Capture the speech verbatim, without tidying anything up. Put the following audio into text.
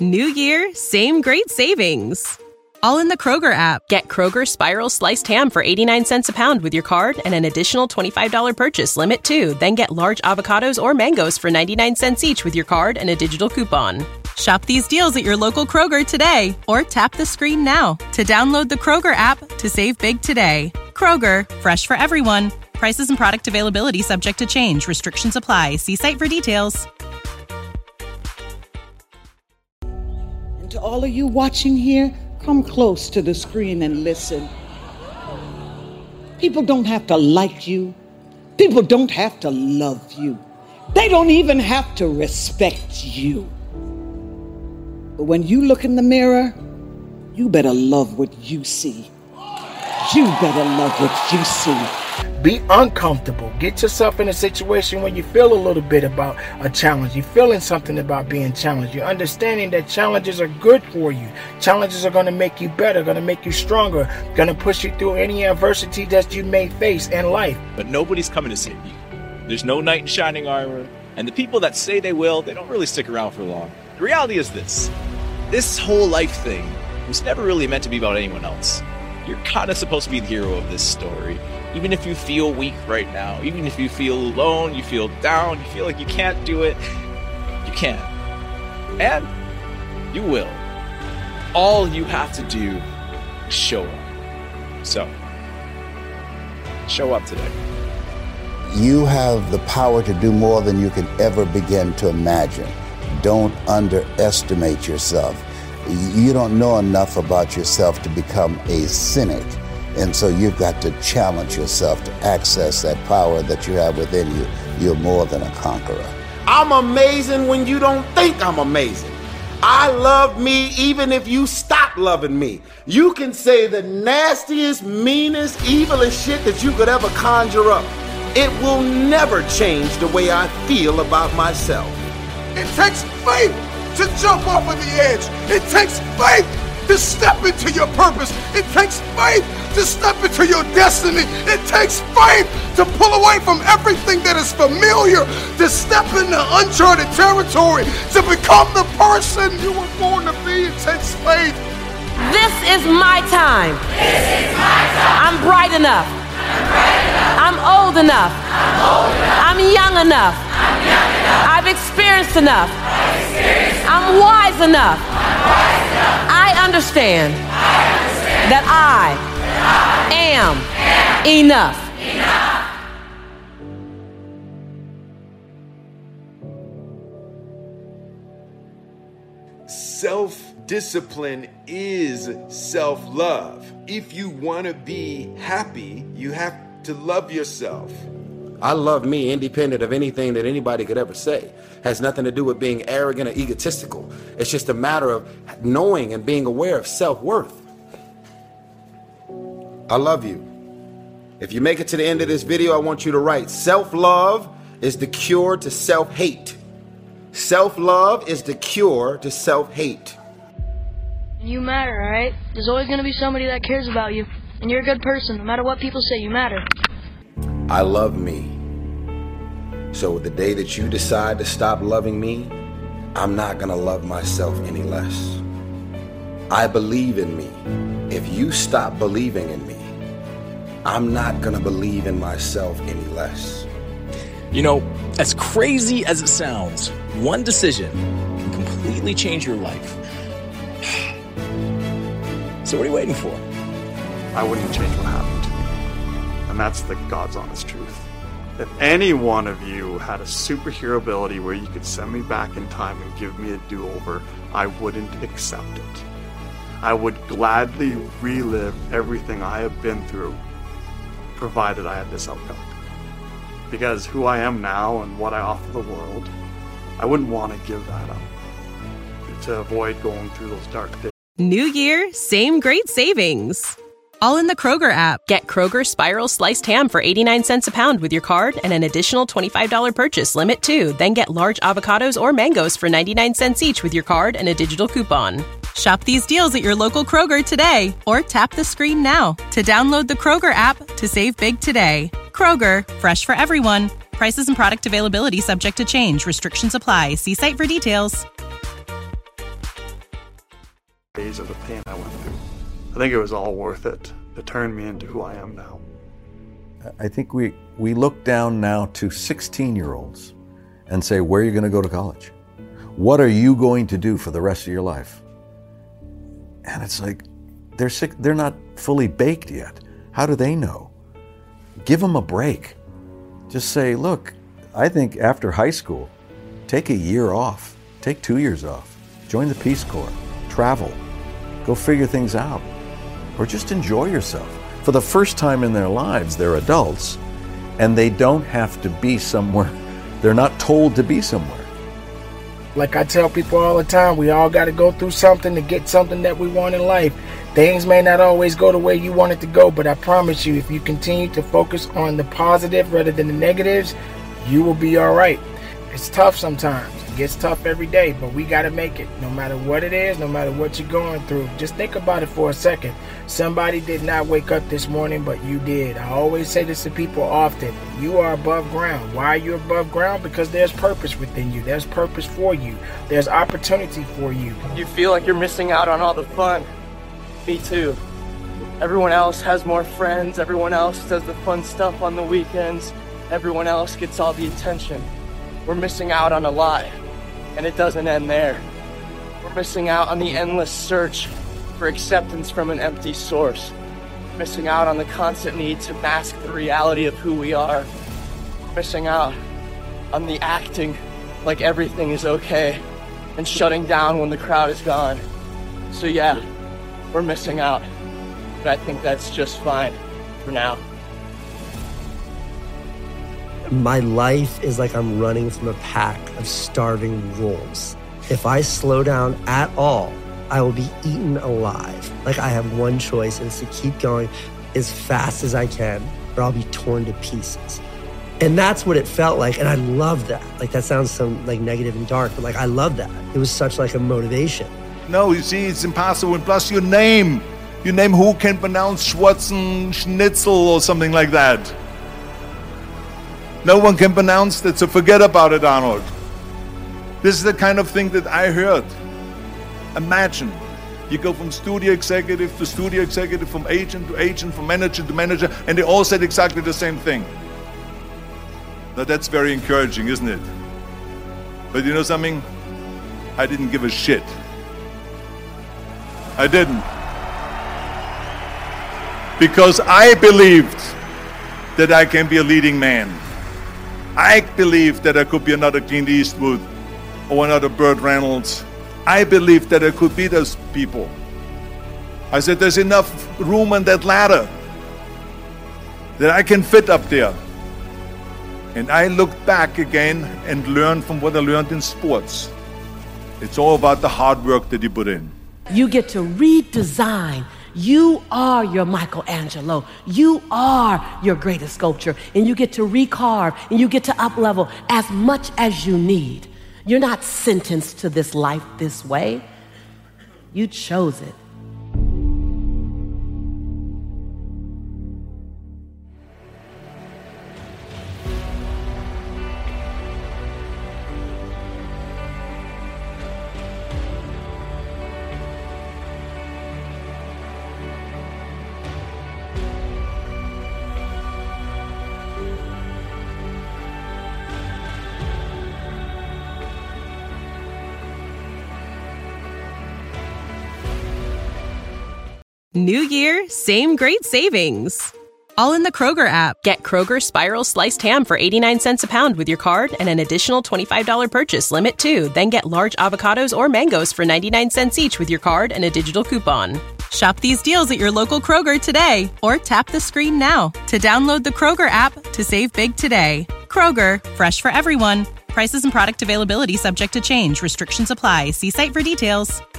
New year, same great savings. All in the Kroger app. Get Kroger Spiral Sliced Ham for eighty-nine cents a pound with your card and an additional twenty-five dollars purchase limit too. Then get large avocados or mangoes for ninety-nine cents each with your card and a digital coupon. Shop these deals at your local Kroger today or tap the screen now to download the Kroger app to save big today. Kroger, fresh for everyone. Prices and product availability subject to change. Restrictions apply. See site for details. And to all of you watching here, come close to the screen and listen. People don't have to like you. People don't have to love you. They don't even have to respect you. But when you look in the mirror, you better love what you see. You better love what you see. Be uncomfortable. Get yourself in a situation where you feel a little bit about a challenge. You're feeling something about being challenged. You're understanding that challenges are good for you. Challenges are going to make you better, going to make you stronger, going to push you through any adversity that you may face in life. But nobody's coming to save you. There's no knight in shining armor. And the people that say they will, they don't really stick around for long. The reality is this. This whole life thing was never really meant to be about anyone else. You're kind of supposed to be the hero of this story. Even if you feel weak right now, even if you feel alone, you feel down, you feel like you can't do it, you can. And you will. All you have to do is show up. So, show up today. You have the power to do more than you can ever begin to imagine. Don't underestimate yourself. You don't know enough about yourself to become a cynic. And so you've got to challenge yourself to access that power that you have within you. You're more than a conqueror. I'm amazing when you don't think I'm amazing. I love me even if you stop loving me. You can say the nastiest, meanest, evilest shit that you could ever conjure up. It will never change the way I feel about myself. It takes faith to jump off of the edge. It takes faith to step into your purpose. It takes faith to step into your destiny. It takes faith to pull away from everything that is familiar, to step into uncharted territory, to become the person you were born to be. It takes faith. This is my time. This is my time. I'm bright enough. I'm bright enough. I'm old enough. I'm old enough. I'm young enough. I'm young enough. I've experienced enough. I've experienced enough. I'm wise enough. I'm wise enough. I understand, I understand that I, that I am, am enough. enough. Self-discipline is self-love. If you want to be happy, you have to love yourself. I love me independent of anything that anybody could ever say. Has nothing to do with being arrogant or egotistical. It's just a matter of knowing and being aware of self-worth. I love you. If you make it to the end of this video, I want you to write, self-love is the cure to self-hate. Self-love is the cure to self-hate. You matter, alright? There's always going to be somebody that cares about you. And you're a good person, no matter what people say, you matter. I love me. So the day that you decide to stop loving me, I'm not gonna love myself any less. I believe in me. If you stop believing in me, I'm not gonna believe in myself any less. You know, as crazy as it sounds, one decision can completely change your life. So what are you waiting for? I wouldn't change what happened to me. And that's the God's honest truth. If any one of you had a superhero ability where you could send me back in time and give me a do-over, I wouldn't accept it. I would gladly relive everything I have been through, provided I had this outcome. Because who I am now and what I offer the world, I wouldn't want to give that up to avoid going through those dark days. New year, same great savings. All in the Kroger app. Get Kroger Spiral Sliced Ham for eighty-nine cents a pound with your card and an additional twenty-five dollars purchase limit too. Then get large avocados or mangoes for ninety-nine cents each with your card and a digital coupon. Shop these deals at your local Kroger today or tap the screen now to download the Kroger app to save big today. Kroger, fresh for everyone. Prices and product availability subject to change. Restrictions apply. See site for details. days of the pain I went through. I think it was all worth it to turn me into who I am now. I think we, we look down now to sixteen-year-olds and say, where are you going to go to college? What are you going to do for the rest of your life? And it's like, they're sick, they're not fully baked yet. How do they know? Give them a break. Just say, look, I think after high school, take a year off, take two years off, join the Peace Corps, travel, go figure things out, or just enjoy yourself. For the first time in their lives, they're adults, and they don't have to be somewhere. They're not told to be somewhere. Like I tell people all the time, we all got to go through something to get something that we want in life. Things may not always go the way you want it to go, but I promise you, if you continue to focus on the positive rather than the negatives, you will be all right. It's tough sometimes. It gets tough every day, but we got to make it. No matter what it is, no matter what you're going through, just think about it for a second. Somebody did not wake up this morning, but you did. I always say this to people often. You are above ground. Why are you above ground? Because there's purpose within you. There's purpose for you. There's opportunity for you. You feel like you're missing out on all the fun. Me too. Everyone else has more friends. Everyone else does the fun stuff on the weekends. Everyone else gets all the attention. We're missing out on a lot, and it doesn't end there. We're missing out on the endless search for acceptance from an empty source. We're missing out on the constant need to mask the reality of who we are. We're missing out on the acting like everything is okay and shutting down when the crowd is gone. So yeah, we're missing out, but I think that's just fine for now. My life is like I'm running from a pack of starving wolves. If I slow down at all, I will be eaten alive. Like I have one choice, and it's to keep going as fast as I can, or I'll be torn to pieces. And that's what it felt like, and I love that. Like that sounds so like negative and dark, but like I love that. It was such like a motivation. No, you see, it's impossible. And plus your name. Your name, who can pronounce Schwarzen Schnitzel or something like that? No one can pronounce that, so forget about it, Arnold. This is the kind of thing that I heard. Imagine, you go from studio executive to studio executive, from agent to agent, from manager to manager, and they all said exactly the same thing. Now that's very encouraging, isn't it? But you know something? I didn't give a shit. I didn't. Because I believed that I can be a leading man. I believed that I could be another Clint Eastwood or another Burt Reynolds. I believed that I could be those people. I said there's enough room on that ladder that I can fit up there. And I looked back again and learned from what I learned in sports. It's all about the hard work that you put in. You get to redesign. You are your Michelangelo. You are your greatest sculpture. And you get to recarve and you get to up-level as much as you need. You're not sentenced to this life this way. You chose it. New year, same great savings. All in the Kroger app. Get Kroger Spiral Sliced Ham for eighty-nine cents a pound with your card and an additional twenty-five dollars purchase limit too. Then get large avocados or mangoes for ninety-nine cents each with your card and a digital coupon. Shop these deals at your local Kroger today or tap the screen now to download the Kroger app to save big today. Kroger, fresh for everyone. Prices and product availability subject to change. Restrictions apply. See site for details.